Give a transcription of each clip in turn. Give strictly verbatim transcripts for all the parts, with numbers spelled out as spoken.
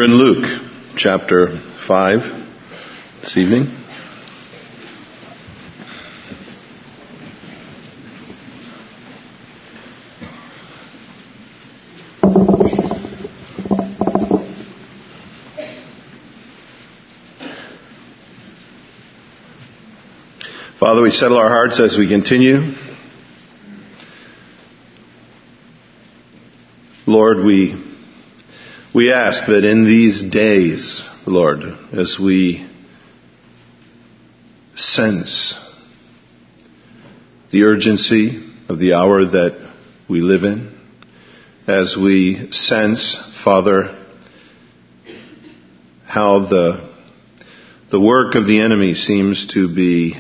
We're in Luke chapter five this evening. Father, we settle our hearts as we continue. Lord, we we ask that in these days, Lord, as we sense the urgency of the hour that we live in, as we sense, Father, how the the work of the enemy seems to be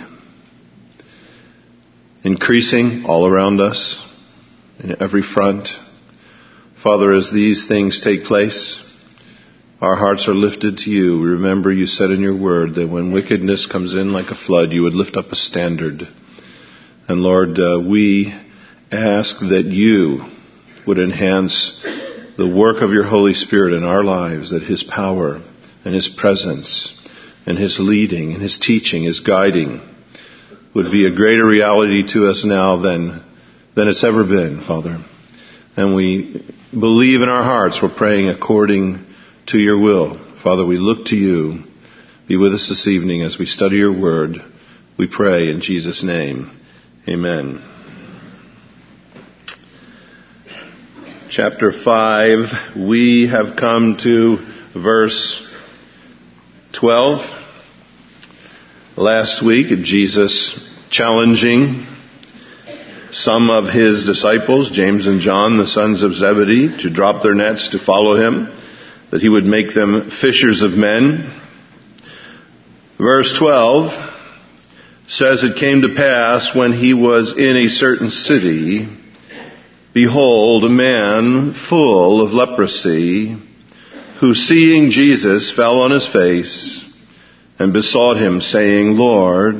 increasing all around us in every front. Father, as these things take place, our hearts are lifted to you. We remember you said in your word that when wickedness comes in like a flood, you would lift up a standard. And Lord, uh, we ask that you would enhance the work of your Holy Spirit in our lives, that his power and his presence and his leading and his teaching, his guiding would be a greater reality to us now than, than it's ever been, Father. And we believe in our hearts we're praying according to your will. Father, we look to you. Be with us this evening as we study your word. We pray in Jesus' name. Amen. Chapter five, we have come to verse twelve. Last week, Jesus challenging some of his disciples, James and John, the sons of Zebedee, to drop their nets to follow him, that he would make them fishers of men. Verse twelve says, "It came to pass when he was in a certain city, behold, a man full of leprosy, who seeing Jesus fell on his face and besought him, saying, Lord,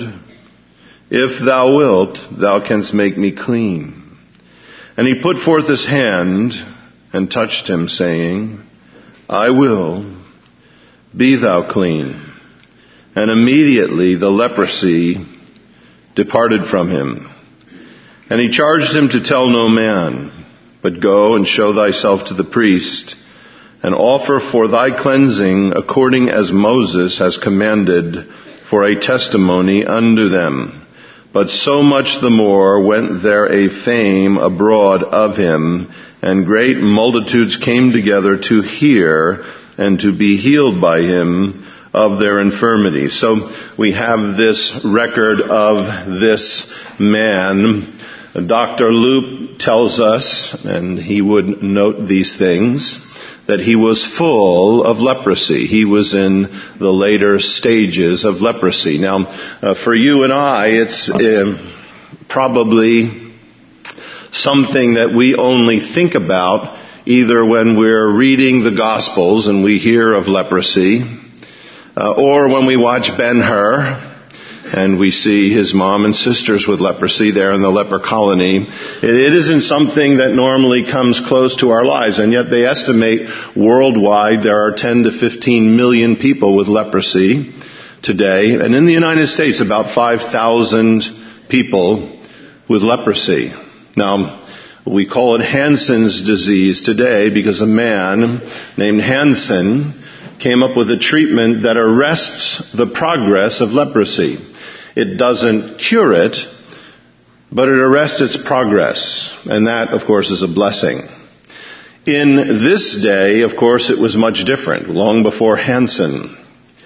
if thou wilt, thou canst make me clean. And he put forth his hand and touched him, saying, I will, be thou clean. And immediately the leprosy departed from him. And he charged him to tell no man, but go and show thyself to the priest, and offer for thy cleansing according as Moses has commanded, for a testimony unto them. But so much the more went there a fame abroad of him, and great multitudes came together to hear and to be healed by him of their infirmities." So we have this record of this man. Doctor Luke tells us, and he would note these things, that he was full of leprosy. He was in the later stages of leprosy. Now, uh, for you and I, it's uh, probably something that we only think about either when we're reading the Gospels and we hear of leprosy, uh, or when we watch Ben-Hur and we see his mom and sisters with leprosy there in the leper colony. It, it isn't something that normally comes close to our lives, and yet they estimate worldwide there are ten to fifteen million people with leprosy today, and in the United States about five thousand people with leprosy. Now, we call it Hansen's disease today because a man named Hansen came up with a treatment that arrests the progress of leprosy. It doesn't cure it, but it arrests its progress. And that, of course, is a blessing. In this day, of course, it was much different. Long before Hansen,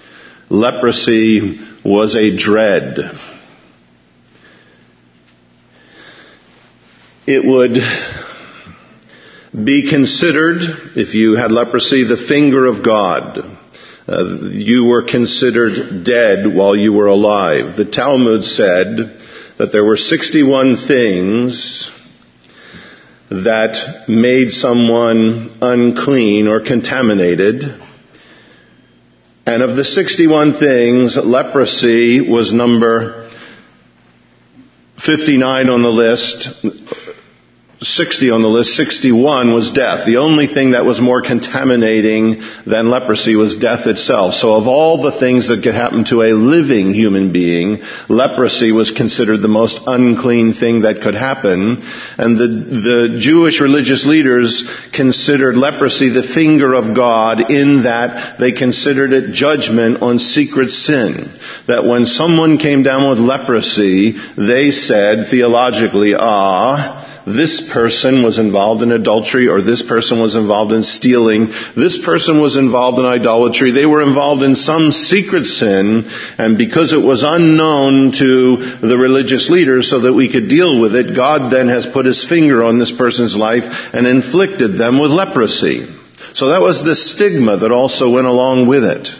leprosy was a dread. It would be considered, if you had leprosy, the finger of God. Uh, you were considered dead while you were alive. The Talmud said that there were sixty-one things that made someone unclean or contaminated. And of the sixty-one things, leprosy was number fifty-nine on the list. sixty on the list, sixty-one was death. The only thing that was more contaminating than leprosy was death itself. So of all the things that could happen to a living human being, leprosy was considered the most unclean thing that could happen. And the, the Jewish religious leaders considered leprosy the finger of God, in that they considered it judgment on secret sin. That when someone came down with leprosy, they said theologically, ah, this person was involved in adultery, or this person was involved in stealing, this person was involved in idolatry. They were involved in some secret sin, and because it was unknown to the religious leaders so that we could deal with it, God then has put his finger on this person's life and inflicted them with leprosy. So that was the stigma that also went along with it.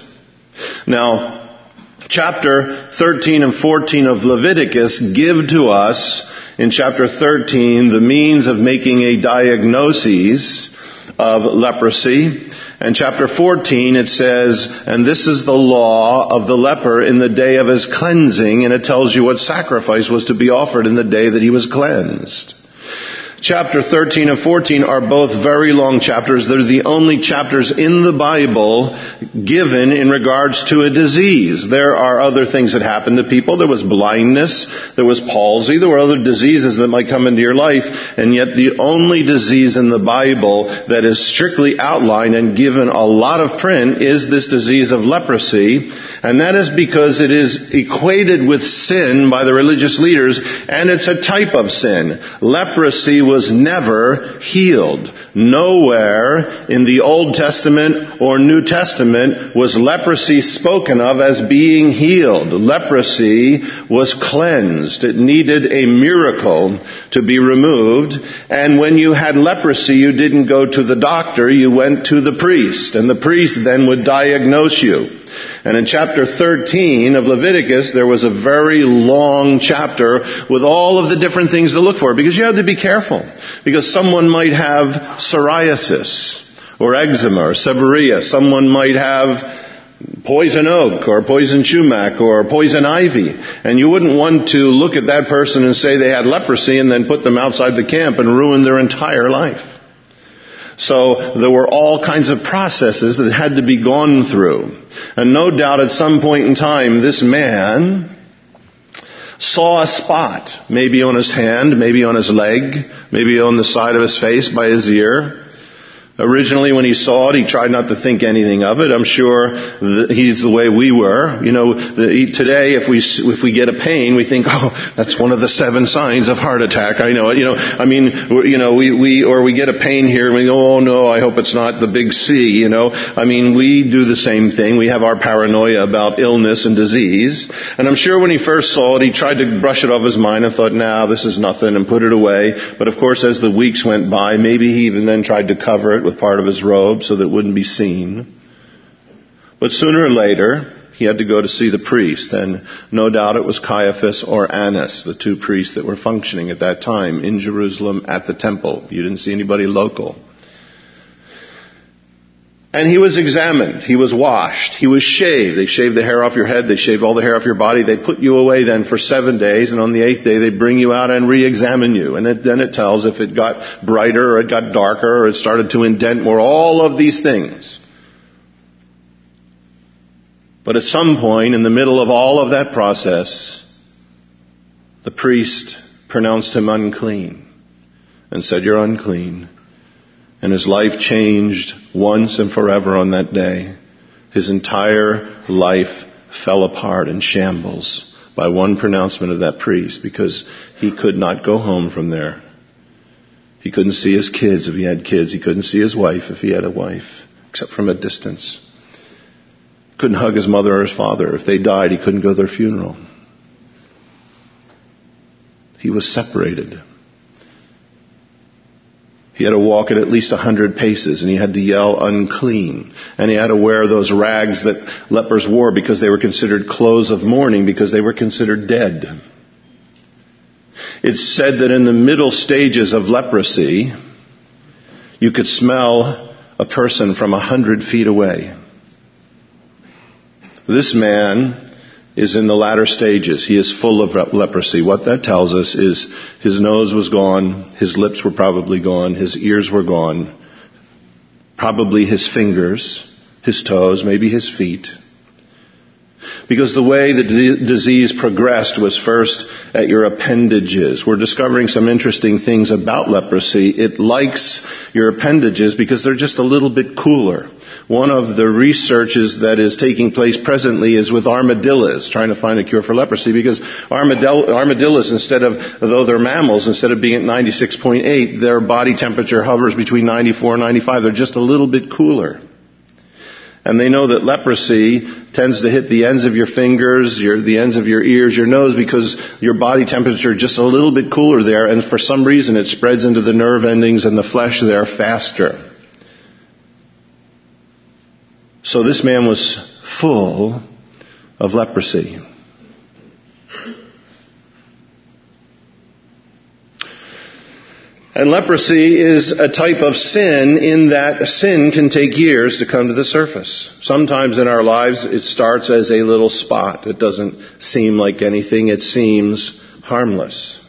Now, chapter thirteen and fourteen of Leviticus give to us, in chapter thirteen, the means of making a diagnosis of leprosy. And chapter fourteen, it says, and this is the law of the leper in the day of his cleansing, and it tells you what sacrifice was to be offered in the day that he was cleansed. Chapter thirteen and fourteen are both very long chapters. They're the only chapters in the Bible given in regards to a disease. There are other things that happen to people. There was blindness. There was palsy. There were other diseases that might come into your life. And yet the only disease in the Bible that is strictly outlined and given a lot of print is this disease of leprosy. And that is because it is equated with sin by the religious leaders, and it's a type of sin. Leprosy was never healed. Nowhere in the Old Testament or New Testament was leprosy spoken of as being healed. Leprosy was cleansed. It needed a miracle to be removed. And when you had leprosy, you didn't go to the doctor, you went to the priest. And the priest then would diagnose you. And in chapter thirteen of Leviticus, there was a very long chapter with all of the different things to look for, because you had to be careful. Because someone might have psoriasis or eczema or seborrhea. Someone might have poison oak or poison sumac or poison ivy. And you wouldn't want to look at that person and say they had leprosy and then put them outside the camp and ruin their entire life. So there were all kinds of processes that had to be gone through. And no doubt at some point in time, this man saw a spot, maybe on his hand, maybe on his leg, maybe on the side of his face, by his ear. Originally, when he saw it, he tried not to think anything of it. I'm sure that he's the way we were. You know, the, today, if we if we get a pain, we think, oh, that's one of the seven signs of heart attack. I know it. You know, I mean, you know, we we or we get a pain here, and we go, oh no, I hope it's not the big C. You know, I mean, we do the same thing. We have our paranoia about illness and disease. And I'm sure when he first saw it, he tried to brush it off his mind and thought, nah, this is nothing, and put it away. But of course, as the weeks went by, maybe he even then tried to cover it with part of his robe so that it wouldn't be seen. But sooner or later, he had to go to see the priest, and no doubt it was Caiaphas or Annas, the two priests that were functioning at that time in Jerusalem at the temple. You didn't see anybody local. And he was examined. He was washed. He was shaved. They shaved the hair off your head. They shaved all the hair off your body. They put you away then for seven days. And on the eighth day, they bring you out and re-examine you. And it, then it tells if it got brighter or it got darker or it started to indent more. All of these things. But at some point in the middle of all of that process, the priest pronounced him unclean and said, "You're unclean." And his life changed once and forever on that day. His entire life fell apart in shambles by one pronouncement of that priest, because he could not go home from there. He couldn't see his kids if he had kids. He couldn't see his wife if he had a wife, except from a distance. Couldn't hug his mother or his father. If they died, he couldn't go to their funeral. He was separated. He had to walk at at least a hundred paces, and he had to yell, "Unclean." And he had to wear those rags that lepers wore because they were considered clothes of mourning, because they were considered dead. It's said that in the middle stages of leprosy, you could smell a person from a hundred feet away. This man, is in the latter stages. He is full of leprosy. What that tells us is his nose was gone, his lips were probably gone, his ears were gone, probably his fingers, his toes, maybe his feet. Because the way the d- disease progressed was first at your appendages. We're discovering some interesting things about leprosy. It likes your appendages because they're just a little bit cooler. One of the researches that is taking place presently is with armadillos, trying to find a cure for leprosy, because armadillo, armadillos, instead of, though they're mammals, instead of being at ninety-six point eight, their body temperature hovers between ninety-four and ninety-five. They're just a little bit cooler. And they know that leprosy tends to hit the ends of your fingers, your, the ends of your ears, your nose, because your body temperature is just a little bit cooler there, and for some reason it spreads into the nerve endings and the flesh there faster. So this man was full of leprosy. And leprosy is a type of sin in that sin can take years to come to the surface. Sometimes in our lives it starts as a little spot. It doesn't seem like anything. It seems harmless.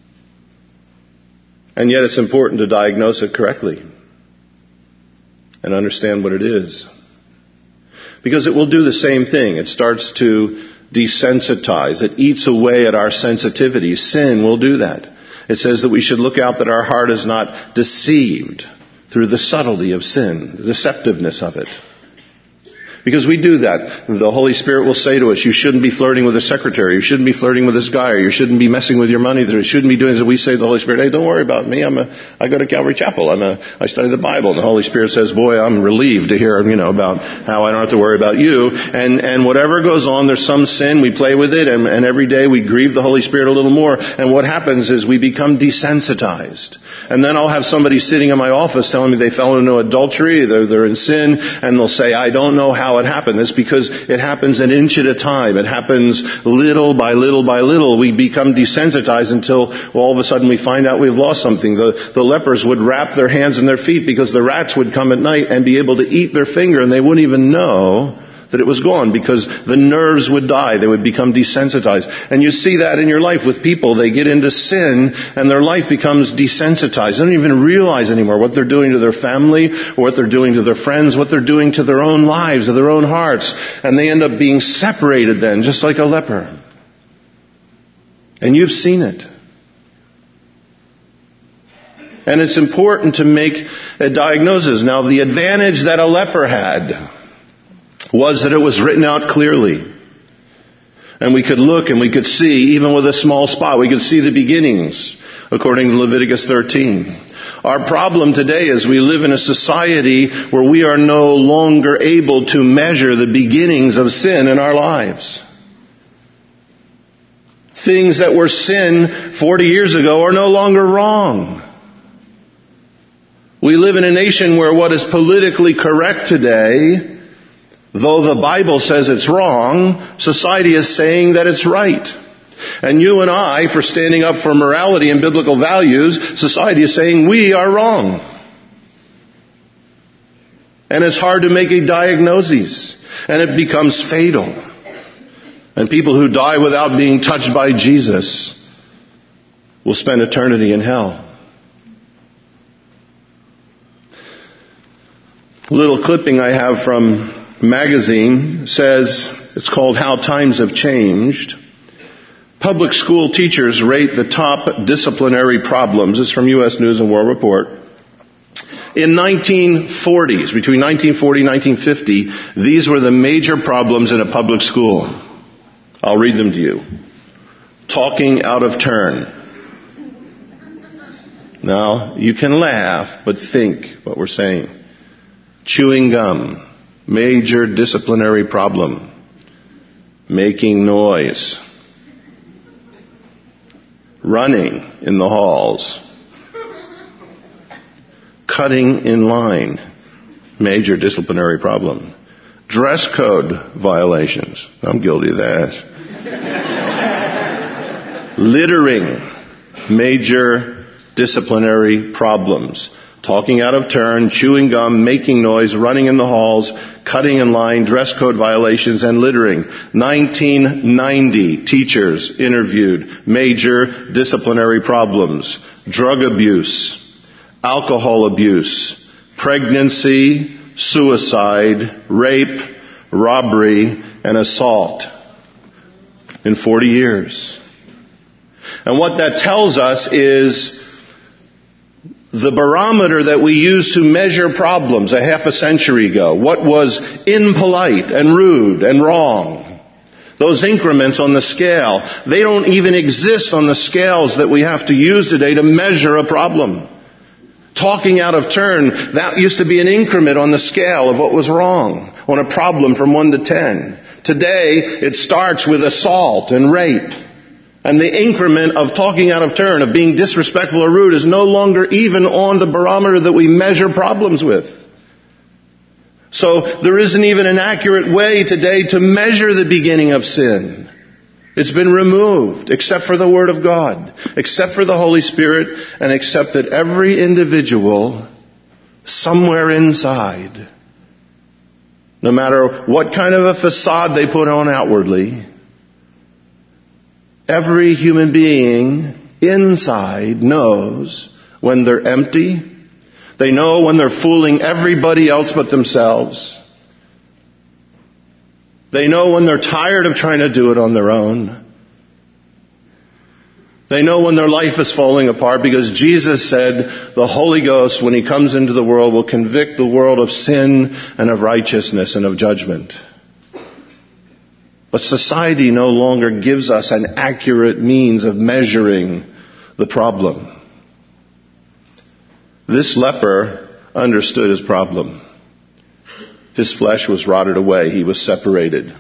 And yet it's important to diagnose it correctly and understand what it is. Because it will do the same thing. It starts to desensitize. It eats away at our sensitivity. Sin will do that. It says that we should look out that our heart is not deceived through the subtlety of sin, the deceptiveness of it. Because we do that. The Holy Spirit will say to us, you shouldn't be flirting with a secretary, you shouldn't be flirting with this guy, or you shouldn't be messing with your money, you shouldn't be doing this. We say to the Holy Spirit, hey, don't worry about me, I'm a, I go to Calvary Chapel, I'm a, I study the Bible. And the Holy Spirit says, boy, I'm relieved to hear, you know, about how I don't have to worry about you. And, and whatever goes on, there's some sin, we play with it, and, and every day we grieve the Holy Spirit a little more. And what happens is we become desensitized. And then I'll have somebody sitting in my office telling me they fell into adultery, they're, they're in sin, and they'll say, I don't know how it happened. It's because it happens an inch at a time. It happens little by little by little. We become desensitized until well, all of a sudden we find out we've lost something. The, the lepers would wrap their hands and their feet because the rats would come at night and be able to eat their finger, and they wouldn't even know that it was gone because the nerves would die. They would become desensitized. And you see that in your life with people. They get into sin and their life becomes desensitized. They don't even realize anymore what they're doing to their family or what they're doing to their friends, what they're doing to their own lives, to their own hearts. And they end up being separated then, just like a leper. And you've seen it. And it's important to make a diagnosis. Now, the advantage that a leper had was that it was written out clearly. And we could look and we could see, even with a small spot, we could see the beginnings, according to Leviticus thirteen. Our problem today is we live in a society where we are no longer able to measure the beginnings of sin in our lives. Things that were sin forty years ago are no longer wrong. We live in a nation where what is politically correct today, though the Bible says it's wrong, society is saying that it's right. And you and I, for standing up for morality and biblical values, society is saying we are wrong. And it's hard to make a diagnosis. And it becomes fatal. And people who die without being touched by Jesus will spend eternity in hell. A little clipping I have from magazine says, it's called How Times Have Changed. Public school teachers rate the top disciplinary problems. It's from U S News and World Report. In nineteen forties, between nineteen forty and nineteen fifty, these were the major problems in a public school. I'll read them to you. Talking out of turn. Now, you can laugh, but think what we're saying. Chewing gum. Major disciplinary problem. Making noise. Running in the halls. Cutting in line. Major disciplinary problem. Dress code violations. I'm guilty of that. Littering. Major disciplinary problems. talking out of turn, chewing gum, making noise, running in the halls, cutting in line, dress code violations, and littering. nineteen ninety teachers interviewed, major disciplinary problems, drug abuse, alcohol abuse, pregnancy, suicide, rape, robbery, and assault in forty years. And what that tells us is the barometer that we used to measure problems a half a century ago, what was impolite and rude and wrong, those increments on the scale, they don't even exist on the scales that we have to use today to measure a problem. Talking out of turn, that used to be an increment on the scale of what was wrong, on a problem from one to ten. Today, it starts with assault and rape. And the increment of talking out of turn, of being disrespectful or rude, is no longer even on the barometer that we measure problems with. So there isn't even an accurate way today to measure the beginning of sin. It's been removed, except for the Word of God, except for the Holy Spirit, and except that every individual, somewhere inside, no matter what kind of a facade they put on outwardly, every human being inside knows when they're empty. They know when they're fooling everybody else but themselves. They know when they're tired of trying to do it on their own. They know when their life is falling apart, because Jesus said the Holy Ghost, when He comes into the world, will convict the world of sin and of righteousness and of judgment. But society no longer gives us an accurate means of measuring the problem. This leper understood his problem. His flesh was rotted away. He was separated.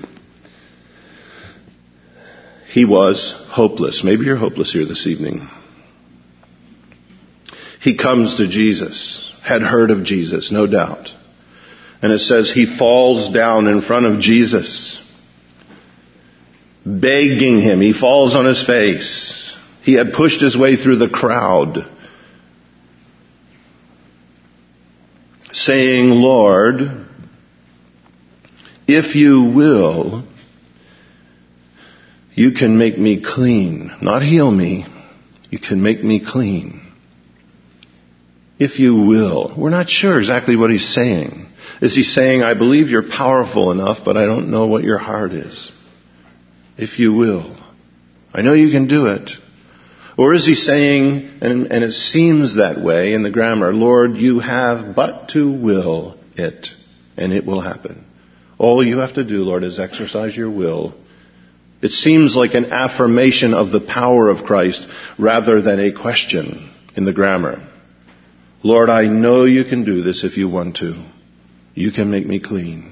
He was hopeless. Maybe you're hopeless here this evening. He comes to Jesus, had heard of Jesus, no doubt. And it says he falls down in front of Jesus, begging Him. He falls on his face. He had pushed his way through the crowd, saying, Lord, if you will, you can make me clean. Not heal me. You can make me clean. If you will. We're not sure exactly what he's saying. Is he saying, I believe you're powerful enough, but I don't know what your heart is? If you will. I know you can do it. Or is he saying, and, and it seems that way in the grammar, Lord, you have but to will it, and it will happen. All you have to do, Lord, is exercise your will. It seems like an affirmation of the power of Christ rather than a question in the grammar. Lord, I know you can do this if you want to. You can make me clean.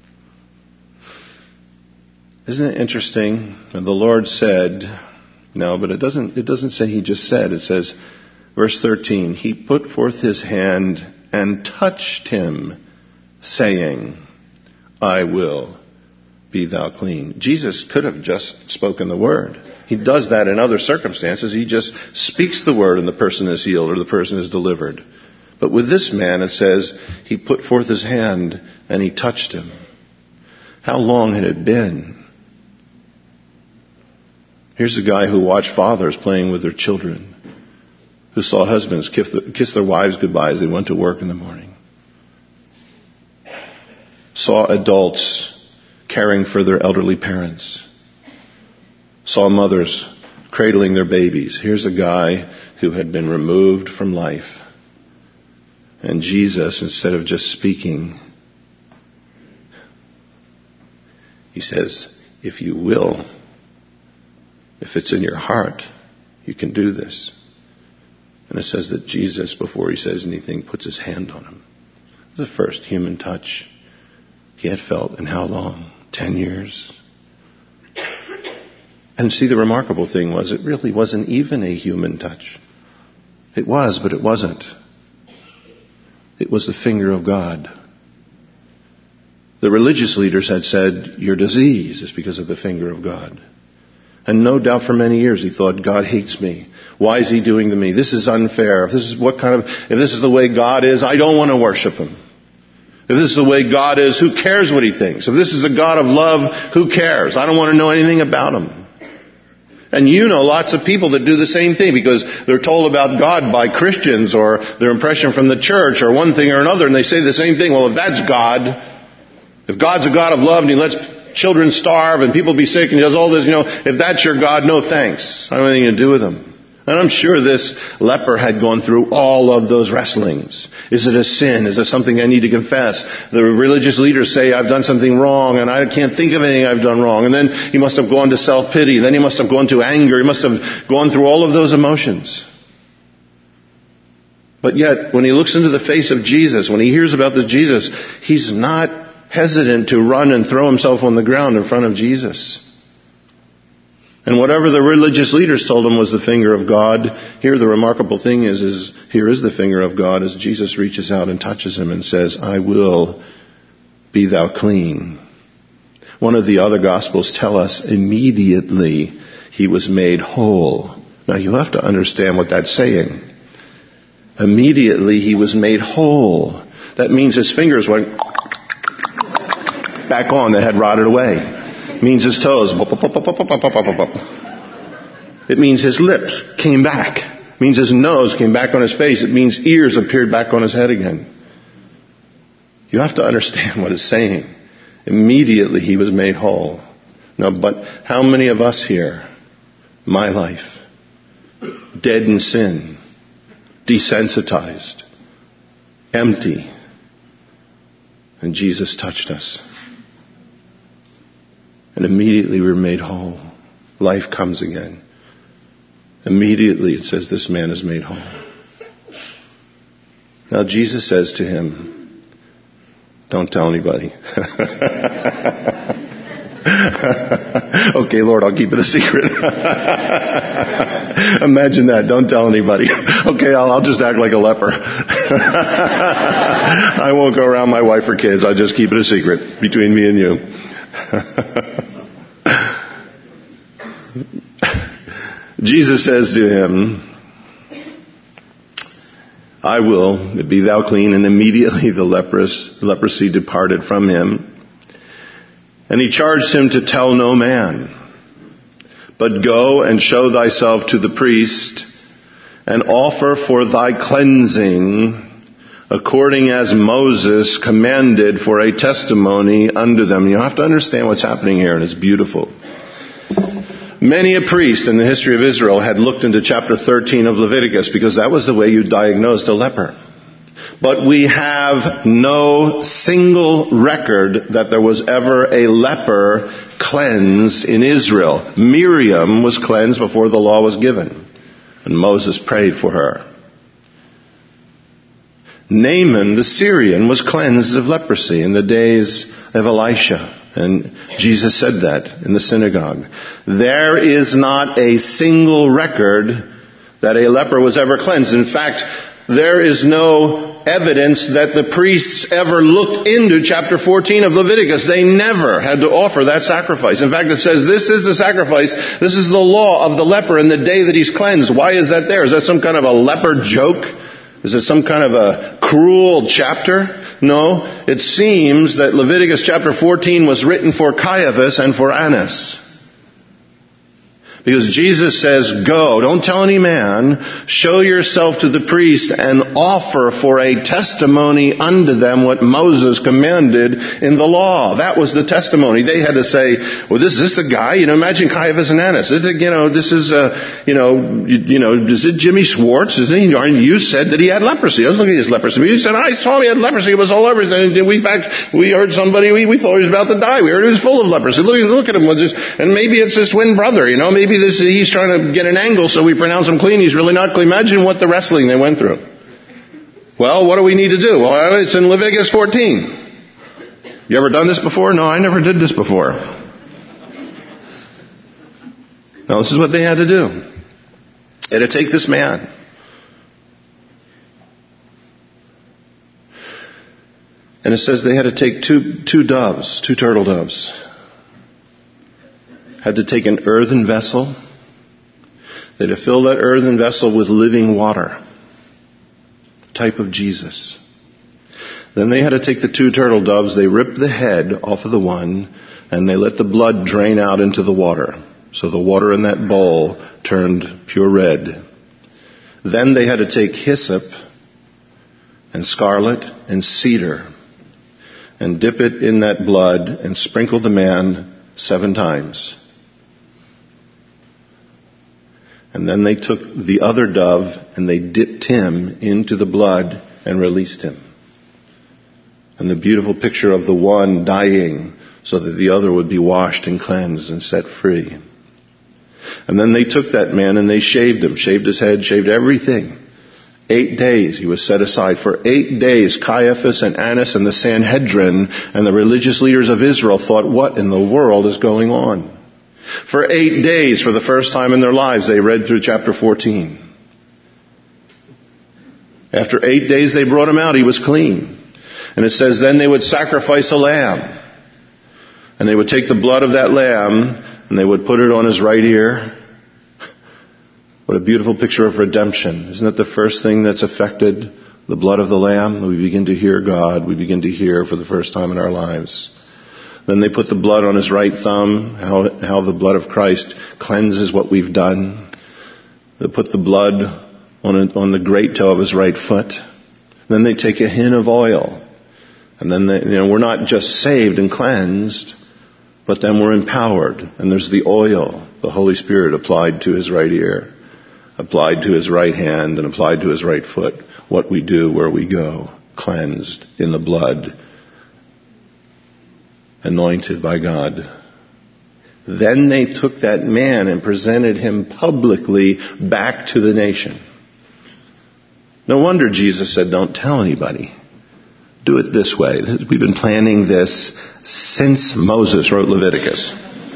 Isn't it interesting? And the Lord said, no, but it doesn't, it doesn't say He just said. It says, verse thirteen, He put forth His hand and touched him, saying, I will be thou clean. Jesus could have just spoken the word. He does that in other circumstances. He just speaks the word and the person is healed or the person is delivered. But with this man, it says, He put forth His hand and He touched him. How long had it been? Here's a guy who watched fathers playing with their children, who saw husbands kiss their wives goodbye as they went to work in the morning, saw adults caring for their elderly parents, saw mothers cradling their babies. Here's a guy who had been removed from life. And Jesus, instead of just speaking, He says, if you will, if it's in your heart, you can do this. And it says that Jesus, before He says anything, puts His hand on him. The first human touch he had felt in how long? Ten years. And see, the remarkable thing was, it really wasn't even a human touch. It was, but it wasn't. It was the finger of God. The religious leaders had said, your disease is because of the finger of God. And no doubt for many years he thought, God hates me. Why is he doing to me? This is unfair. If this is what kind of, if this is the way God is, I don't want to worship him. If this is the way God is, who cares what he thinks? If this is a God of love, who cares? I don't want to know anything about him. And you know lots of people that do the same thing because they're told about God by Christians or their impression from the church or one thing or another, and they say the same thing. Well, if that's God, if God's a God of love and he lets children starve and people be sick and he does all this, you know, if that's your God, no thanks. I don't have anything to do with him. And I'm sure this leper had gone through all of those wrestlings. Is it a sin? Is it something I need to confess? The religious leaders say I've done something wrong and I can't think of anything I've done wrong. And then he must have gone to self-pity. Then he must have gone to anger. He must have gone through all of those emotions. But yet, when he looks into the face of Jesus, when he hears about the Jesus, he's not hesitant to run and throw himself on the ground in front of Jesus. And whatever the religious leaders told him was the finger of God, here the remarkable thing is, is here is the finger of God as Jesus reaches out and touches him and says, I will be thou clean. One of the other Gospels tell us immediately he was made whole. Now you have to understand what that's saying. Immediately he was made whole. That means his fingers went back on that had rotted away. It means his toes. It means his lips came back. It means his nose came back on his face. It means ears appeared back on his head again. You have to understand what it's saying. Immediately he was made whole. Now, but how many of us here, my life, dead in sin, desensitized, empty, and Jesus touched us. And immediately we were made whole. Life comes again. Immediately it says this man is made whole. Now Jesus says to him, don't tell anybody. Okay, Lord, I'll keep it a secret. Imagine that. Don't tell anybody. Okay, I'll, I'll just act like a leper. I won't go around my wife or kids. I'll just keep it a secret between me and you. Jesus says to him, I will, be thou clean. And immediately the leprous, leprosy departed from him. And he charged him to tell no man, but go and show thyself to the priest and offer for thy cleansing according as Moses commanded for a testimony unto them. You have to understand what's happening here, and it's beautiful. Many a priest in the history of Israel had looked into chapter thirteen of Leviticus because that was the way you diagnosed a leper. But we have no single record that there was ever a leper cleansed in Israel. Miriam was cleansed before the law was given, and Moses prayed for her. Naaman the Syrian was cleansed of leprosy in the days of Elisha. And Jesus said that in the synagogue. There is not a single record that a leper was ever cleansed. In fact, there is no evidence that the priests ever looked into chapter fourteen of Leviticus. They never had to offer that sacrifice. In fact, it says this is the sacrifice, this is the law of the leper in the day that he's cleansed. Why is that there? Is that some kind of a leper joke? Is it some kind of a cruel chapter? No, it seems that Leviticus chapter fourteen was written for Caiaphas and for Annas. Because Jesus says, go, don't tell any man, show yourself to the priest and offer for a testimony unto them what Moses commanded in the law. That was the testimony. They had to say, well, this is this the guy? You know, imagine Caiaphas and Annas. Is it, you know, this is, uh, you know, you, you know, is it Jimmy Schwartz? Is it, you said that he had leprosy. I was looking at his leprosy. You said, I saw him, he had leprosy. It was all over. And we, in fact, we heard somebody, we, we thought he was about to die. We heard he was full of leprosy. Look, look at him. And maybe it's his twin brother, you know, maybe this, he's trying to get an angle so we pronounce him clean. He's really not clean. Imagine what the wrestling they went through. Well, what do we need to do? Well, it's in Leviticus fourteen. You ever done this before? No, I never did this before. Now, this is what they had to do. They had to take this man. And it says they had to take two, two doves, two turtle doves. had to take an earthen vessel. They had to fill that earthen vessel with living water, type of Jesus. Then they had to take the two turtle doves, they ripped the head off of the one, and they let the blood drain out into the water. So the water in that bowl turned pure red. Then they had to take hyssop and scarlet and cedar and dip it in that blood and sprinkle the man seven times. And then they took the other dove and they dipped him into the blood and released him. And the beautiful picture of the one dying so that the other would be washed and cleansed and set free. And then they took that man and they shaved him, shaved his head, shaved everything. Eight days he was set aside. For eight days, Caiaphas and Annas and the Sanhedrin and the religious leaders of Israel thought, what in the world is going on? For eight days, for the first time in their lives, they read through chapter fourteen. After eight days, they brought him out. He was clean. And it says, then they would sacrifice a lamb. And they would take the blood of that lamb and they would put it on his right ear. What a beautiful picture of redemption. Isn't that the first thing that's affected? The blood of the lamb. We begin to hear God. We begin to hear for the first time in our lives. Then they put the blood on his right thumb. How, how the blood of Christ cleanses what we've done. They put the blood on, a, on the great toe of his right foot. Then they take a hin of oil. And then they, you know, we're not just saved and cleansed, but then we're empowered. And there's the oil, the Holy Spirit applied to his right ear, applied to his right hand, and applied to his right foot. What we do, where we go, cleansed in the blood, anointed by God. Then they took that man and presented him publicly back to the nation. No wonder Jesus said, don't tell anybody. Do it this way. We've been planning this since Moses wrote Leviticus.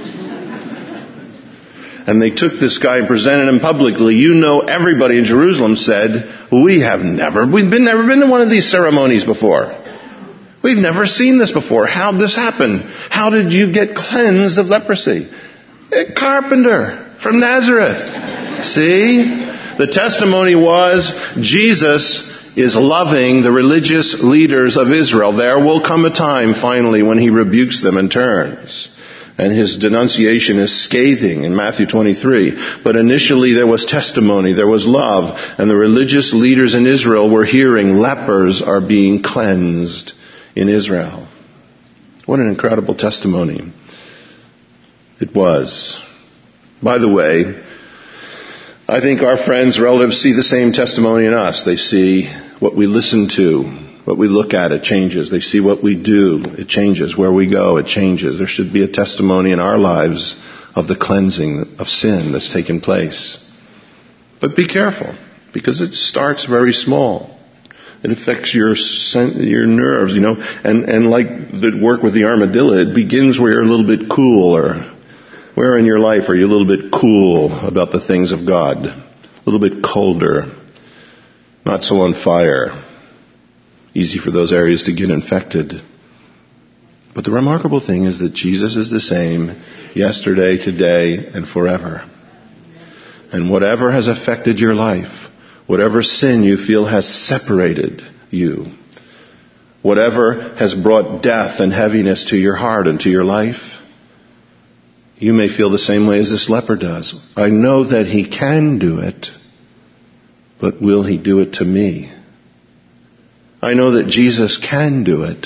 And they took this guy and presented him publicly. You know, everybody in Jerusalem said, we have never, we've been, never been to one of these ceremonies before. We've never seen this before. How'd this happen? How did you get cleansed of leprosy? A carpenter from Nazareth. See? The testimony was, Jesus is loving the religious leaders of Israel. There will come a time, finally, when he rebukes them and turns. And his denunciation is scathing in Matthew twenty-three. But initially there was testimony, there was love, and the religious leaders in Israel were hearing lepers are being cleansed in Israel. What an incredible testimony it was. By the way, I think our friends, relatives see the same testimony in us. They see what we listen to, what we look at, it changes. They see what we do, it changes. Where we go, it changes. There should be a testimony in our lives of the cleansing of sin that's taken place. But be careful, because it starts very small. It affects your your nerves, you know, and, and like the work with the armadillo, it begins where you're a little bit cooler. Where in your life are you a little bit cool about the things of God? A little bit colder, not so on fire. Easy for those areas to get infected. But the remarkable thing is that Jesus is the same yesterday, today, and forever. And whatever has affected your life, whatever sin you feel has separated you, whatever has brought death and heaviness to your heart and to your life, you may feel the same way as this leper does. I know that he can do it, but will he do it to me? I know that Jesus can do it,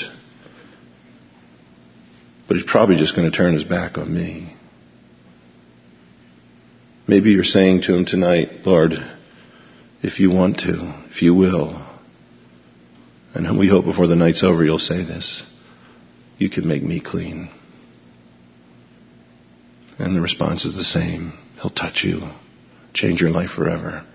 but he's probably just going to turn his back on me. Maybe you're saying to him tonight, Lord, if you want to, if you will, and we hope before the night's over you'll say this, you can make me clean. And the response is the same. He'll touch you, change your life forever.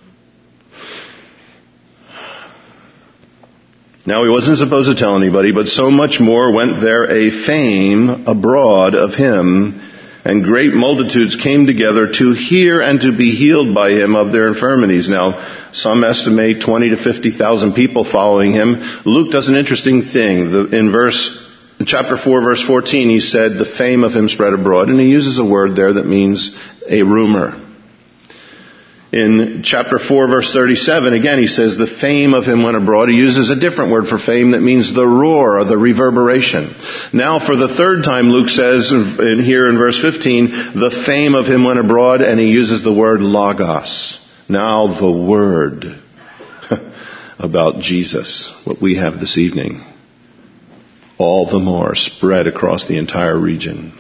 Now he wasn't supposed to tell anybody, but so much more went there a fame abroad of him, and great multitudes came together to hear and to be healed by him of their infirmities. Now, some estimate twenty to fifty thousand people following him. Luke does an interesting thing. The, in verse In chapter four, verse fourteen, he said, the fame of him spread abroad. And he uses a word there that means a rumor. In chapter four, verse thirty-seven, again, he says, the fame of him went abroad. He uses a different word for fame that means the roar or the reverberation. Now, for the third time, Luke says in here in verse fifteen, the fame of him went abroad, and he uses the word logos. Now, the word about Jesus, what we have this evening, all the more spread across the entire region.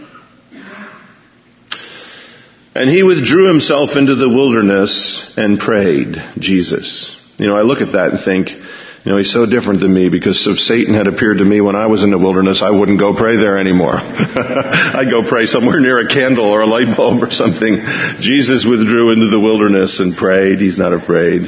And he withdrew himself into the wilderness and prayed, Jesus. You know, I look at that and think, you know, he's so different than me, because if Satan had appeared to me when I was in the wilderness, I wouldn't go pray there anymore. I'd go pray somewhere near a candle or a light bulb or something. Jesus withdrew into the wilderness and prayed. He's not afraid.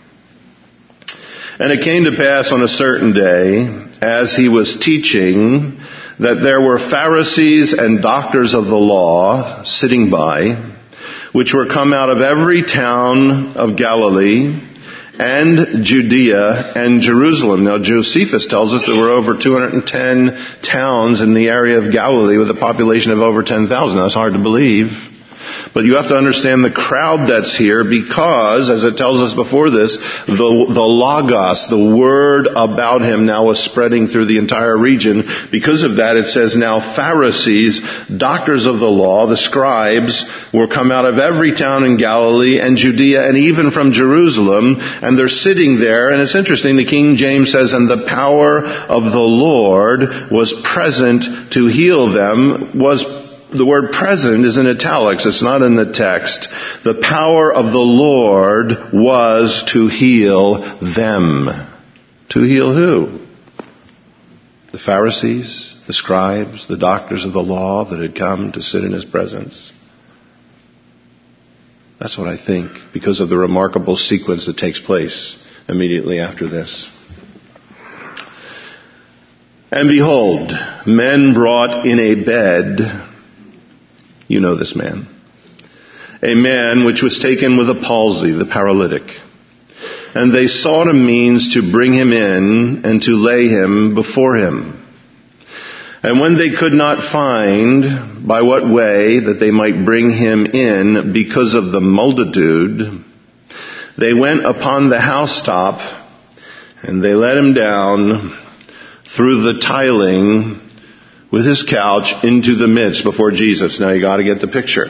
And it came to pass on a certain day, as he was teaching, that there were Pharisees and doctors of the law sitting by, which were come out of every town of Galilee and Judea and Jerusalem. Now, Josephus tells us there were over two hundred ten towns in the area of Galilee with a population of over ten thousand. That's hard to believe. But you have to understand the crowd that's here, because, as it tells us before this, the, the Logos, the word about him, now was spreading through the entire region. Because of that, it says now Pharisees, doctors of the law, the scribes, were come out of every town in Galilee and Judea and even from Jerusalem, and they're sitting there. And it's interesting, the King James says, and the power of the Lord was present to heal them. Was The word present is in italics. It's not in the text. The power of the Lord was to heal them. To heal who? The Pharisees, the scribes, the doctors of the law that had come to sit in his presence. That's what I think, because of the remarkable sequence that takes place immediately after this. And behold, men brought in a bed. You know this man. A man which was taken with a palsy, the paralytic. And they sought a means to bring him in and to lay him before him. And when they could not find by what way that they might bring him in because of the multitude, they went upon the housetop and they let him down through the tiling with his couch into the midst before Jesus. Now you got to get the picture.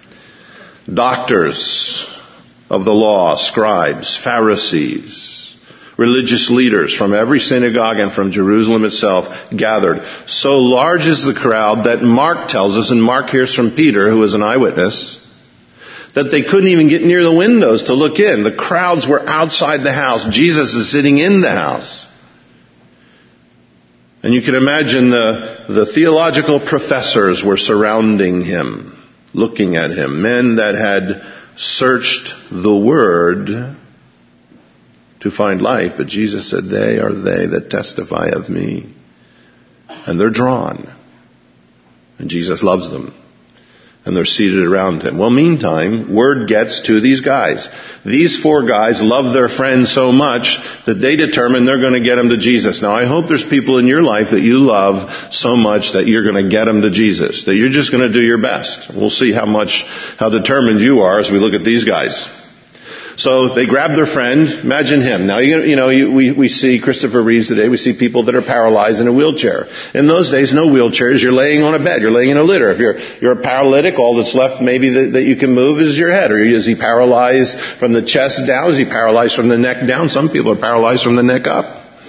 Doctors of the law, scribes, Pharisees, religious leaders from every synagogue and from Jerusalem itself gathered. So large is the crowd that Mark tells us, and Mark hears from Peter, who was an eyewitness, that they couldn't even get near the windows to look in. The crowds were outside the house. Jesus is sitting in the house. And you can imagine the, the theological professors were surrounding him, looking at him. Men that had searched the Word to find life. But Jesus said, they are they that testify of me. And they're drawn. And Jesus loves them. And they're seated around him. Well, meantime, word gets to these guys. These four guys love their friend so much that they determine they're going to get him to Jesus. Now, I hope there's people in your life that you love so much that you're going to get them to Jesus. That you're just going to do your best. We'll see how much, how determined you are as we look at these guys. So they grab their friend. Imagine him. Now, you, you know, you, we, we see Christopher Reeves today. We see people that are paralyzed in a wheelchair. In those days, no wheelchairs. You're laying on a bed. You're laying in a litter. If you're, you're a paralytic, all that's left maybe that, that you can move is your head. Or is he paralyzed from the chest down? Is he paralyzed from the neck down? Some people are paralyzed from the neck up.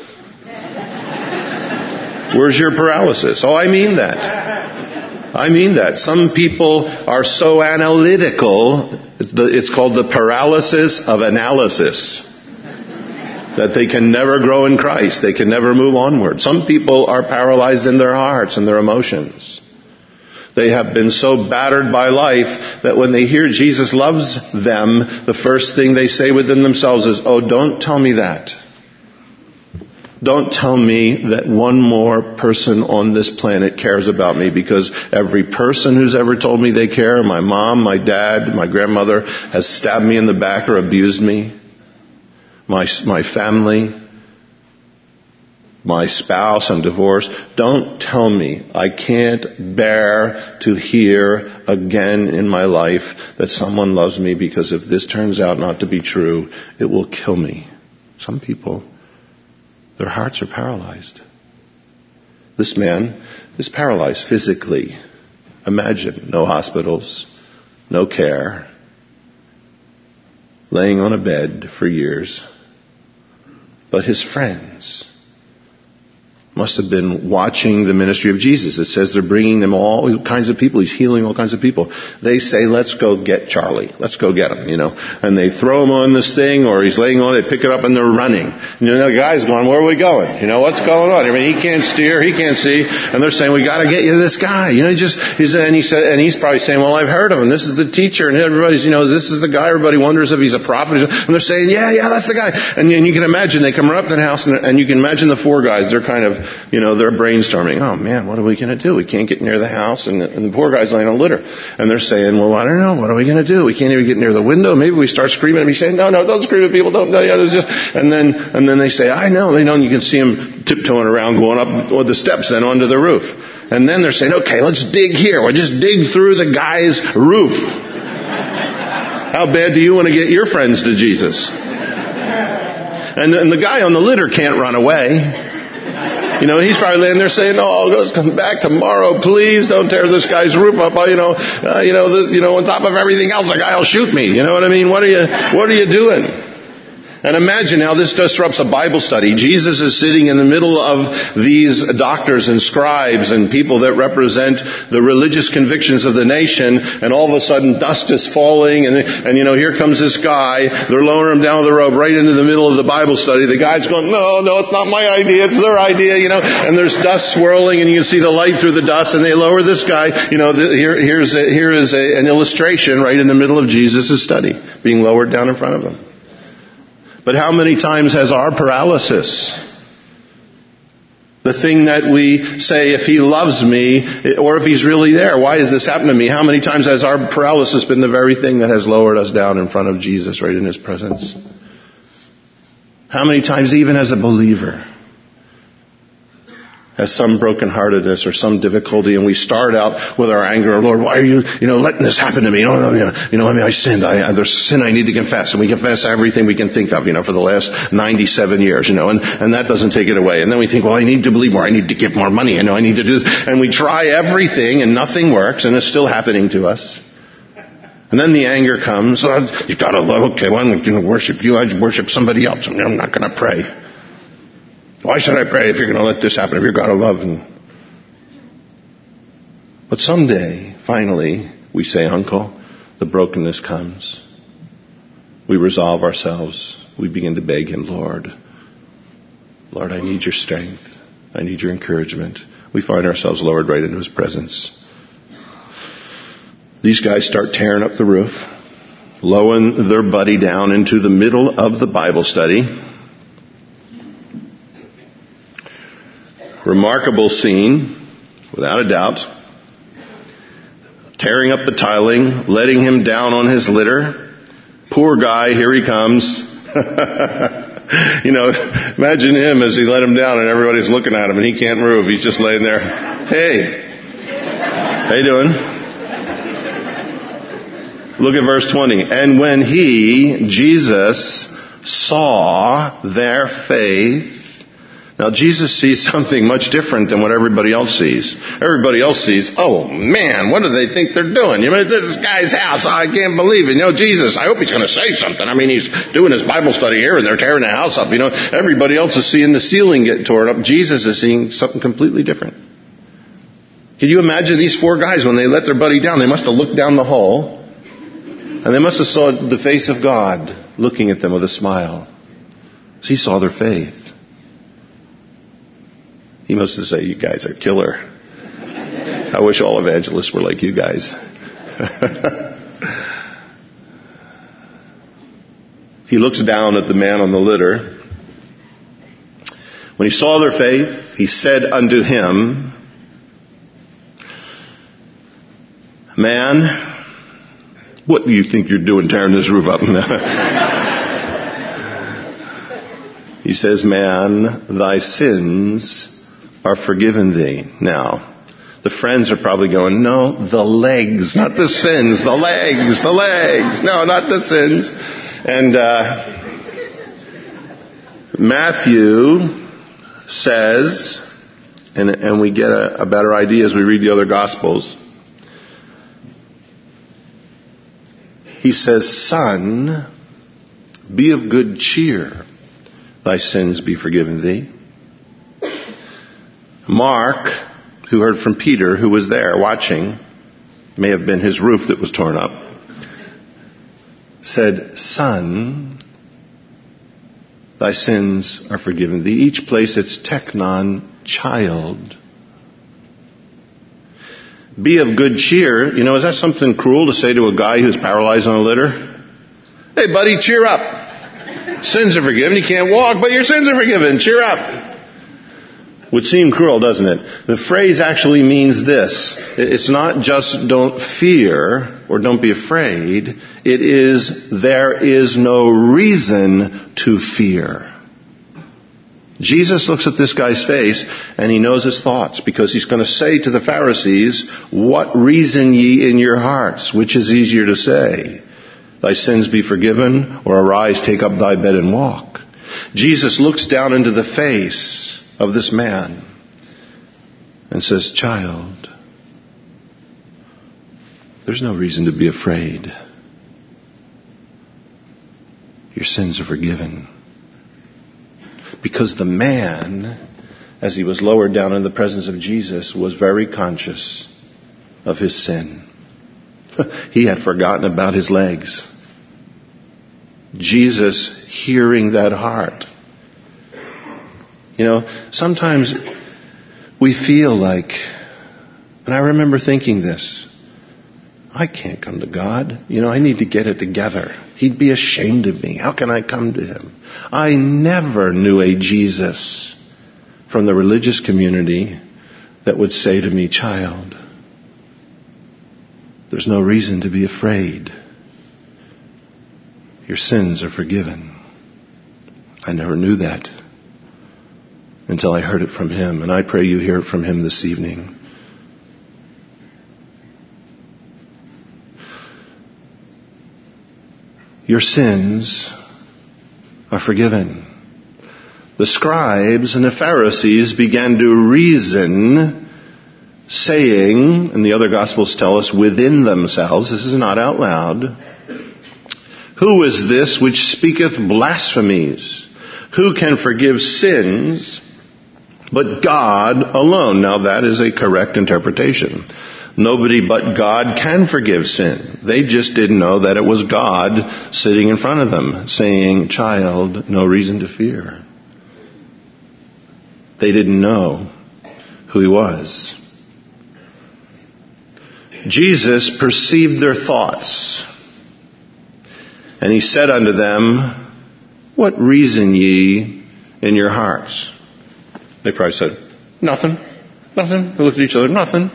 Where's your paralysis? Oh, I mean that. I mean that. Some people are so analytical, it's, the, it's called the paralysis of analysis, that they can never grow in Christ. They can never move onward. Some people are paralyzed in their hearts and their emotions. They have been so battered by life that when they hear Jesus loves them, the first thing they say within themselves is, oh, don't tell me that. Don't tell me that one more person on this planet cares about me, because every person who's ever told me they care, my mom, my dad, my grandmother, has stabbed me in the back or abused me. My, my family. my spouse, I'm divorced. Don't tell me. I can't bear to hear again in my life that someone loves me, because if this turns out not to be true, it will kill me. Some people, their hearts are paralyzed. This man is paralyzed physically. Imagine, no hospitals, no care, laying on a bed for years. But his friends must have been watching the ministry of Jesus. It says they're bringing them all kinds of people. He's healing all kinds of people. They say, let's go get Charlie. Let's go get him, you know. And they throw him on this thing, or he's laying on it, they pick it up and they're running. And, you know, the guy's going, where are we going? You know, what's going on? I mean, he can't steer, he can't see. And they're saying, we gotta get you this guy. You know, he just, he's, and he said, and he's probably saying, well, I've heard of him. This is the teacher. And everybody's, you know, this is the guy. Everybody wonders if he's a prophet. And they're saying, yeah, yeah, that's the guy. And, and you can imagine, they come right up to the house, and, and you can imagine the four guys, they're kind of, you know, they're brainstorming. Oh man, what are we going to do? We can't get near the house, and, and the poor guy's laying on a litter. And they're saying, well, I don't know. What are we going to do? We can't even get near the window. Maybe we start screaming. And he's saying, no, no, don't scream at people. Don't. No, yeah, it's just. And then, and then they say, I know. They know. And you can see him tiptoeing around, going up with the steps, then onto the roof. And then they're saying, okay, let's dig here. We'll just dig through the guy's roof. How bad do you want to get your friends to Jesus? And, and the guy on the litter can't run away. You know, he's probably laying there saying, "Oh, let's come back tomorrow, please. Don't tear this guy's roof up. You know, uh, you know, the, you know, on top of everything else, the guy will shoot me. You know what I mean? What are you, what are you doing?" And imagine how this disrupts a Bible study. Jesus is sitting in the middle of these doctors and scribes and people that represent the religious convictions of the nation, and all of a sudden dust is falling, and, and you know, here comes this guy. They're lowering him down the rope right into the middle of the Bible study. The guy's going, no, no, it's not my idea, it's their idea, you know, and there's dust swirling, and you can see the light through the dust, and they lower this guy. You know, the, here, here's a, here is a, an illustration right in the middle of Jesus' study, being lowered down in front of him. But how many times has our paralysis, the thing that we say, if he loves me, or if he's really there, why has this happened to me? How many times has our paralysis been the very thing that has lowered us down in front of Jesus, right in his presence? How many times, even as a believer, has some brokenheartedness or some difficulty, and we start out with our anger, Lord, why are you, you know, letting this happen to me? You know, you know, you know I mean, I sinned. I, there's sin I need to confess. And we confess everything we can think of, you know, for the last ninety-seven years, you know, and, and that doesn't take it away. And then we think, well, I need to believe more. I need to give more money. You know, I need to do this. And we try everything and nothing works, and it's still happening to us. And then the anger comes. Oh, you've got to love. Okay, well, I'm going to worship you. I worship somebody else. I'm not going to pray. Why should I pray if you're going to let this happen, if you're going to love? And but someday, finally, we say, Uncle, the brokenness comes. We resolve ourselves. We begin to beg him, Lord, Lord, I need your strength. I need your encouragement. We find ourselves lowered right into his presence. These guys start tearing up the roof, lowering their buddy down into the middle of the Bible study. Remarkable scene, without a doubt. Tearing up the tiling, letting him down on his litter. Poor guy, here he comes. You know, imagine him as he let him down and everybody's looking at him and he can't move. He's just laying there. Hey, how you doing? Look at verse twenty. And when he, Jesus, saw their faith. Now, Jesus sees something much different than what everybody else sees. Everybody else sees, oh man, what do they think they're doing? You know, this guy's house, I can't believe it. You know, Jesus, I hope he's going to say something. I mean, he's doing his Bible study here and they're tearing the house up. You know, everybody else is seeing the ceiling get torn up. Jesus is seeing something completely different. Can you imagine these four guys when they let their buddy down? They must have looked down the hall and they must have saw the face of God looking at them with a smile. So he saw their faith. He must have said, you guys are killer. I wish all evangelists were like you guys. He looks down at the man on the litter. When he saw their faith, he said unto him, man, what do you think you're doing tearing this roof up? He says, man, thy sins are forgiven thee. Now, the friends are probably going, no, the legs, not the sins, the legs, the legs. No, not the sins. And uh, Matthew says, and, and we get a, a better idea as we read the other Gospels, he says, son, be of good cheer. Thy sins be forgiven thee. Mark, who heard from Peter, who was there watching, may have been his roof that was torn up, said, son, thy sins are forgiven thee. Each place it's teknon, child. Be of good cheer. You know, is that something cruel to say to a guy who's paralyzed on a litter? Hey buddy, cheer up. Sins are forgiven. You can't walk, but your sins are forgiven. Cheer up. Would seem cruel, doesn't it? The phrase actually means this. It's not just don't fear or don't be afraid. It is there is no reason to fear. Jesus looks at this guy's face and he knows his thoughts, because he's going to say to the Pharisees, what reason ye in your hearts? Which is easier to say? Thy sins be forgiven, or arise, take up thy bed and walk. Jesus looks down into the face of this man and says, child, there's no reason to be afraid. Your sins are forgiven. Because the man, as he was lowered down in the presence of Jesus, was very conscious of his sin. He had forgotten about his legs. Jesus, hearing that heart. You know, sometimes we feel like, and I remember thinking this, I can't come to God. You know, I need to get it together. He'd be ashamed of me. How can I come to him? I never knew a Jesus from the religious community that would say to me, child, there's no reason to be afraid. Your sins are forgiven. I never knew that until I heard it from him. And I pray you hear it from him this evening. Your sins are forgiven. The scribes and the Pharisees began to reason, saying, and the other Gospels tell us within themselves, this is not out loud, who is this which speaketh blasphemies? Who can forgive sins but God alone? Now that is a correct interpretation. Nobody but God can forgive sin. They just didn't know that it was God sitting in front of them saying, child, no reason to fear. They didn't know who he was. Jesus perceived their thoughts, and he said unto them, what reason ye in your hearts? They probably said, nothing, nothing. They looked at each other, nothing.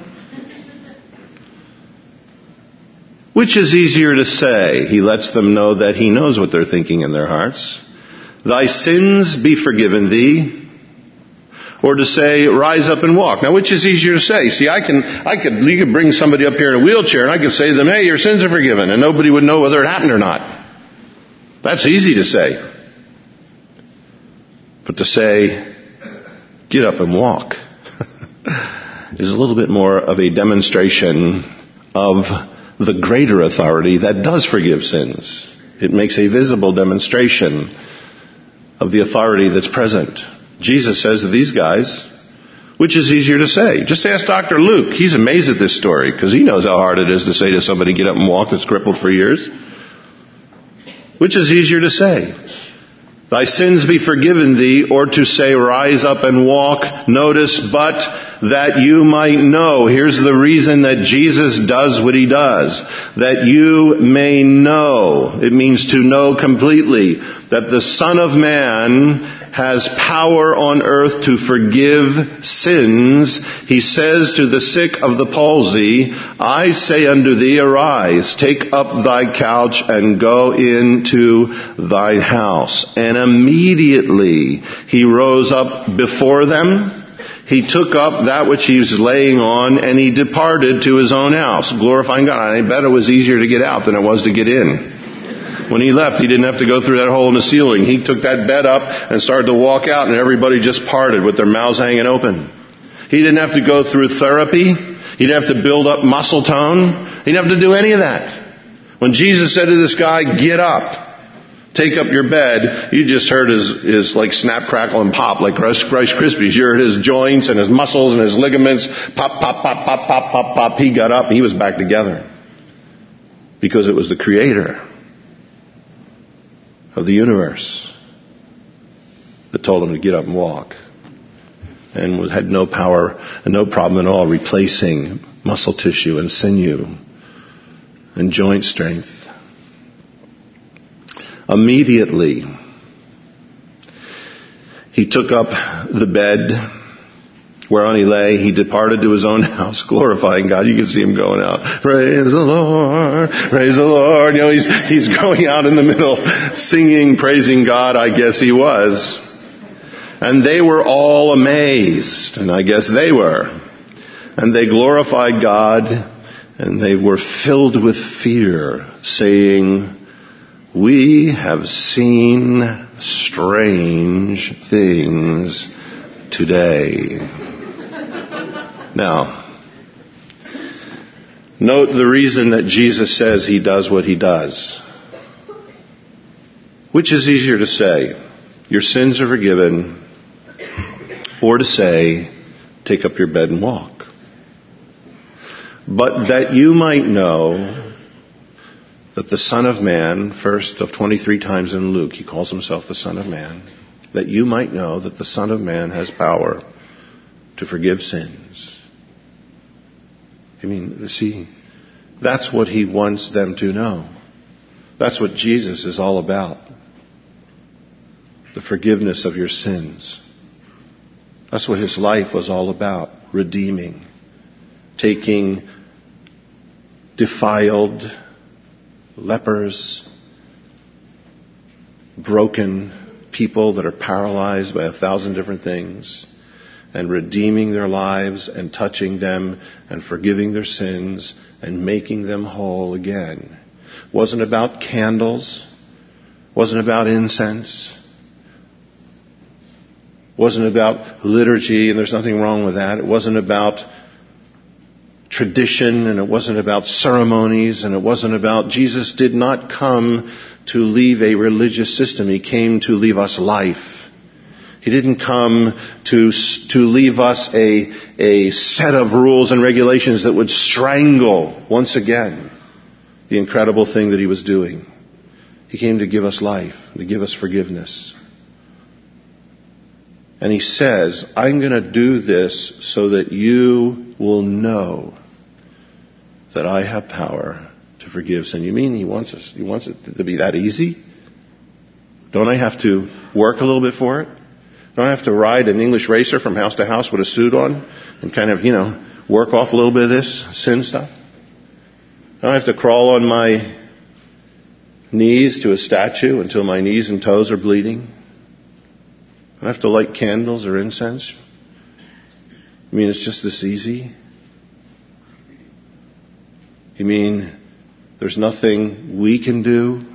Which is easier to say? He lets them know that he knows what they're thinking in their hearts. Thy sins be forgiven thee. Or to say, rise up and walk. Now, which is easier to say? See, I can, I could, you could bring somebody up here in a wheelchair and I could say to them, hey, your sins are forgiven. And nobody would know whether it happened or not. That's easy to say. But to say, get up and walk is a little bit more of a demonstration of the greater authority that does forgive sins. It makes a visible demonstration of the authority that's present. Jesus says to these guys, which is easier to say? Just ask Doctor Luke. He's amazed at this story because he knows how hard it is to say to somebody, get up and walk, that's crippled for years. Which is easier to say? Thy sins be forgiven thee, or to say, rise up and walk. Notice, but that you might know. Here's the reason that Jesus does what he does. That you may know. It means to know completely. That the Son of Man has power on earth to forgive sins, he says to the sick of the palsy, I say unto thee, arise, take up thy couch and go into thine house. And immediately he rose up before them. He took up that which he was laying on, and he departed to his own house, glorifying God. I bet it was easier to get out than it was to get in. When he left, he didn't have to go through that hole in the ceiling. He took that bed up and started to walk out, and everybody just parted with their mouths hanging open. He didn't have to go through therapy. He didn't have to build up muscle tone. He didn't have to do any of that. When Jesus said to this guy, get up, take up your bed, you just heard his, his like snap, crackle, and pop like Rice Krispies. You heard his joints and his muscles and his ligaments pop, pop, pop, pop, pop, pop, pop. He got up and he was back together. Because it was the Creator of the universe that told him to get up and walk. And had no power and no problem at all replacing muscle tissue and sinew and joint strength. Immediately, he took up the bed whereon he lay. He departed to his own house, glorifying God. You can see him going out. Praise the Lord, praise the Lord. You know, he's, he's going out in the middle, singing, praising God. I guess he was. And they were all amazed, and I guess they were. And they glorified God, and they were filled with fear, saying, we have seen strange things today. Now, note the reason that Jesus says he does what he does. Which is easier to say, your sins are forgiven, or to say, take up your bed and walk. But that you might know that the Son of Man, first of twenty-three times in Luke, he calls himself the Son of Man, that you might know that the Son of Man has power to forgive sins. I mean, see, that's what he wants them to know. That's what Jesus is all about. The forgiveness of your sins. That's what his life was all about. Redeeming. Taking defiled lepers, broken people that are paralyzed by a thousand different things, and redeeming their lives and touching them and forgiving their sins and making them whole again. Wasn't about candles, wasn't about incense, wasn't about liturgy, and there's nothing wrong with that. It wasn't about tradition, and it wasn't about ceremonies, and it wasn't about... Jesus did not come to leave a religious system. He came to leave us life. He didn't come to to leave us a, a set of rules and regulations that would strangle, once again, the incredible thing that he was doing. He came to give us life, to give us forgiveness. And he says, I'm going to do this so that you will know that I have power to forgive sin. You mean he wants us, he wants it to be that easy? Don't I have to work a little bit for it? Don't I have to ride an English racer from house to house with a suit on and kind of, you know, work off a little bit of this sin stuff? Don't I have to crawl on my knees to a statue until my knees and toes are bleeding? Don't I have to light candles or incense? You mean it's just this easy? You mean there's nothing we can do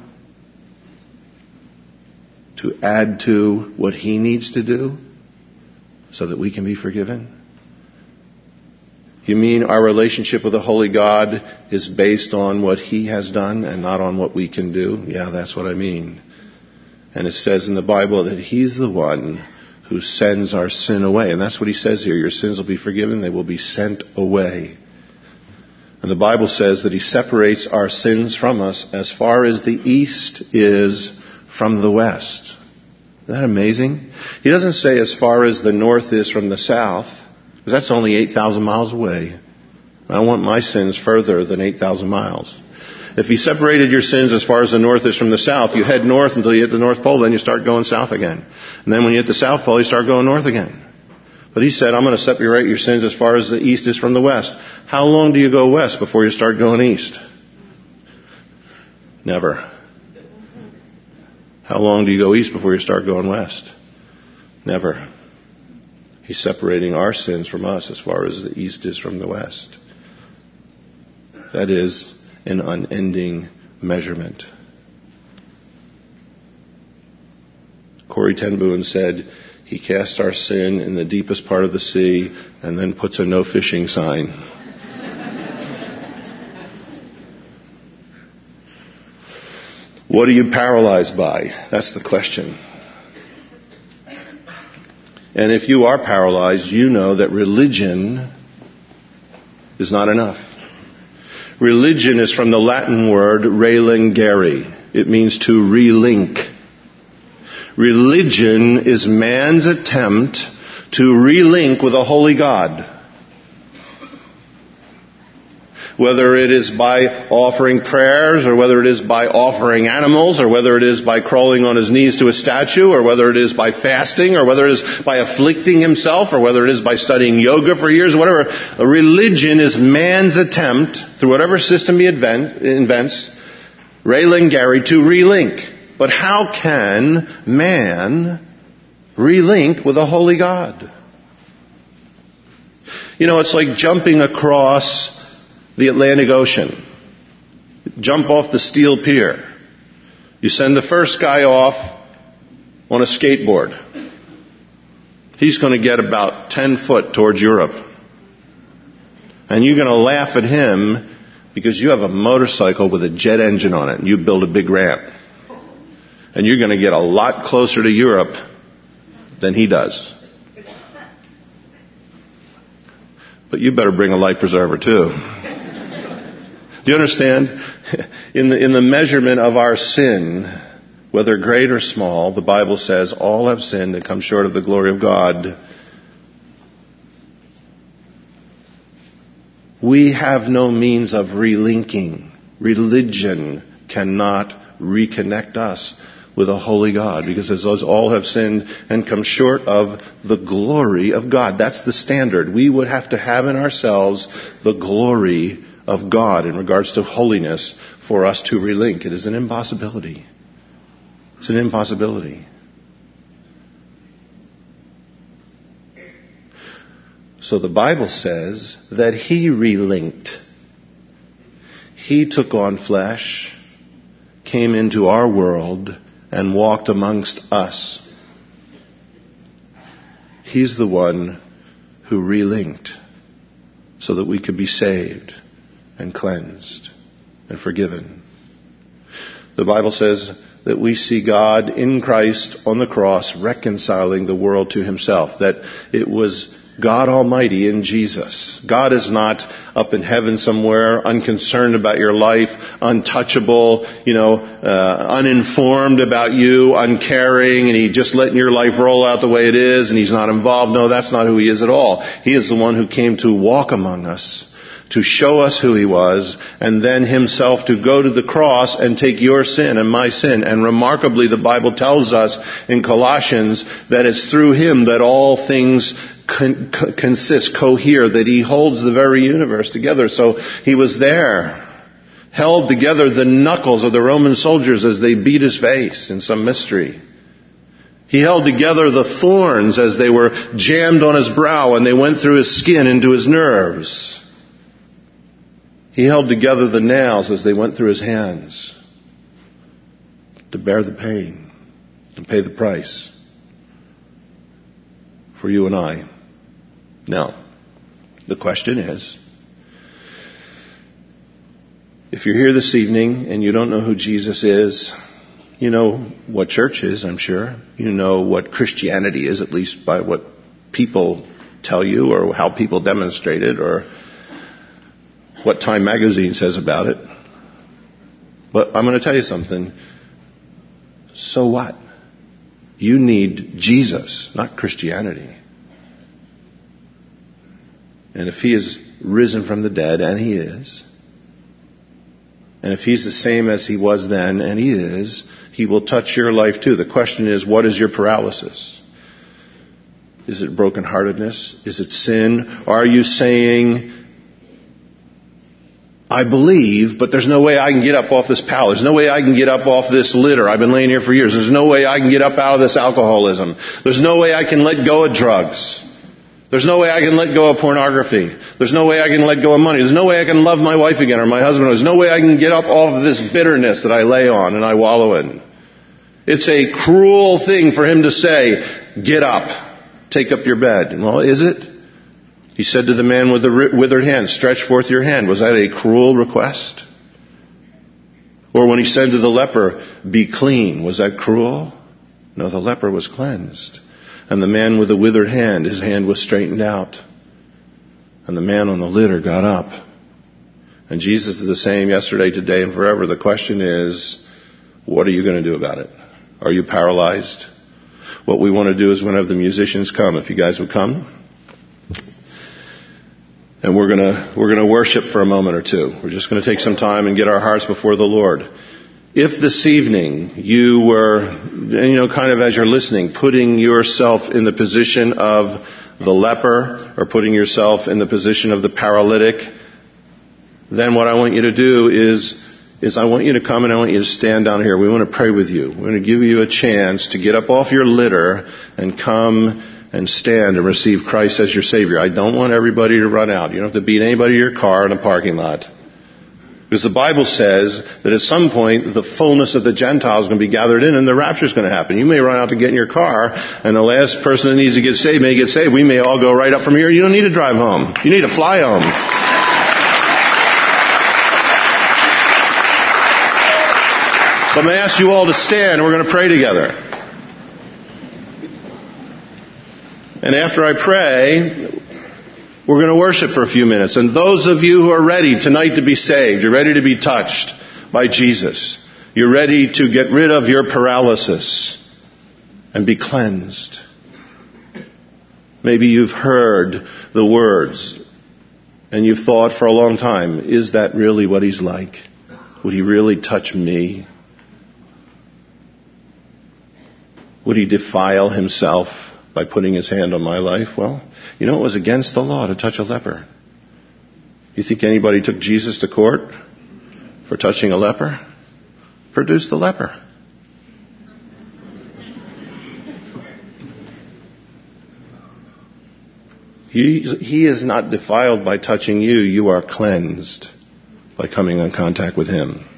to add to what he needs to do so that we can be forgiven? You mean our relationship with the Holy God is based on what he has done and not on what we can do? Yeah, that's what I mean. And it says in the Bible that he's the one who sends our sin away. And that's what he says here. Your sins will be forgiven. They will be sent away. And the Bible says that he separates our sins from us as far as the east is from the west. Isn't that amazing? He doesn't say as far as the north is from the south, because that's only eight thousand miles away. I want my sins further than eight thousand miles. If he separated your sins as far as the north is from the south, you head north until you hit the North Pole, then you start going south again. And then when you hit the South Pole, you start going north again. But he said, I'm going to separate your sins as far as the east is from the west. How long do you go west before you start going east? Never. How long do you go east before you start going west? Never. He's separating our sins from us as far as the east is from the west. That is an unending measurement. Corrie ten Boom said, he casts our sin in the deepest part of the sea and then puts a no fishing sign. What are you paralyzed by? That's the question. And if you are paralyzed, you know that religion is not enough. Religion is from the Latin word relingere. It means to relink. Religion is man's attempt to relink with a holy God. Whether it is by offering prayers, or whether it is by offering animals, or whether it is by crawling on his knees to a statue, or whether it is by fasting, or whether it is by afflicting himself, or whether it is by studying yoga for years, whatever. A religion is man's attempt, through whatever system he invent, invents, relingere, to relink. But how can man relink with a holy God? You know, it's like jumping across the Atlantic Ocean. Jump off the steel pier. You send the first guy off on a skateboard. He's going to get about ten foot towards Europe. And you're going to laugh at him because you have a motorcycle with a jet engine on it and you build a big ramp. And you're going to get a lot closer to Europe than he does. But you better bring a life preserver too. Do you understand? In the, in the measurement of our sin, whether great or small, the Bible says all have sinned and come short of the glory of God. We have no means of relinking. Religion cannot reconnect us with a holy God, because as those all have sinned and come short of the glory of God. That's the standard. We would have to have in ourselves the glory of God in regards to holiness for us to relink. It is an impossibility. It's an impossibility. So the Bible says that he relinked. He took on flesh, came into our world, and walked amongst us. He's the one who relinked so that we could be saved and cleansed and forgiven. The Bible says that we see God in Christ on the cross reconciling the world to himself. That it was God Almighty in Jesus. God is not up in heaven somewhere, unconcerned about your life, untouchable, you know, uh, uninformed about you, uncaring, and he just letting your life roll out the way it is, and he's not involved. No, that's not who he is at all. He is the one who came to walk among us, to show us who he was, and then himself to go to the cross and take your sin and my sin. And remarkably, the Bible tells us in Colossians that it's through him that all things con- co- consist, cohere, that he holds the very universe together. So he was there, held together the knuckles of the Roman soldiers as they beat his face in some mystery. He held together the thorns as they were jammed on his brow and they went through his skin into his nerves. He held together the nails as they went through his hands to bear the pain and pay the price for you and I. Now, the question is, if you're here this evening and you don't know who Jesus is, you know what church is, I'm sure. You know what Christianity is, at least by what people tell you or how people demonstrate it or what Time Magazine says about it. But I'm going to tell you something. So what? You need Jesus, not Christianity. And if he is risen from the dead, and he is, and And if he's the same as he was then, and he is, he will touch your life too. The question is, what is your paralysis? Is it brokenheartedness? Is it sin? Are you saying, I believe, but there's no way I can get up off this pallet. There's no way I can get up off this litter. I've been laying here for years. There's no way I can get up out of this alcoholism. There's no way I can let go of drugs. There's no way I can let go of pornography. There's no way I can let go of money. There's no way I can love my wife again or my husband. There's no way I can get up off of this bitterness that I lay on and I wallow in. It's a cruel thing for him to say, get up. Take up your bed. Well, is it? He said to the man with the withered hand, stretch forth your hand. Was that a cruel request? Or when he said to the leper, be clean, was that cruel? No, the leper was cleansed. And the man with the withered hand, his hand was straightened out. And the man on the litter got up. And Jesus is the same yesterday, today, and forever. The question is, what are you going to do about it? Are you paralyzed? What we want to do is we're going to have the musicians come. If you guys would come. And we're going to, we're going to worship for a moment or two. We're just going to take some time and get our hearts before the Lord. If this evening you were, you know, kind of as you're listening, putting yourself in the position of the leper or putting yourself in the position of the paralytic, then what I want you to do is is I want you to come and I want you to stand down here. We want to pray with you. We're going to give you a chance to get up off your litter and come and stand and receive Christ as your Savior. I don't want everybody to run out. You don't have to beat anybody in your car in a parking lot. Because the Bible says that at some point the fullness of the Gentiles is going to be gathered in and the rapture is going to happen. You may run out to get in your car and the last person that needs to get saved may get saved. We may all go right up from here. You don't need to drive home. You need to fly home. So I'm going to ask you all to stand and we're going to pray together. And after I pray, we're going to worship for a few minutes. And those of you who are ready tonight to be saved, you're ready to be touched by Jesus. You're ready to get rid of your paralysis and be cleansed. Maybe you've heard the words and you've thought for a long time, is that really what he's like? Would he really touch me? Would he defile himself by putting his hand on my life? Well, you know, it was against the law to touch a leper. You think anybody took Jesus to court for touching a leper? Produce the leper. He, he is not defiled by touching you. You are cleansed by coming in contact with him.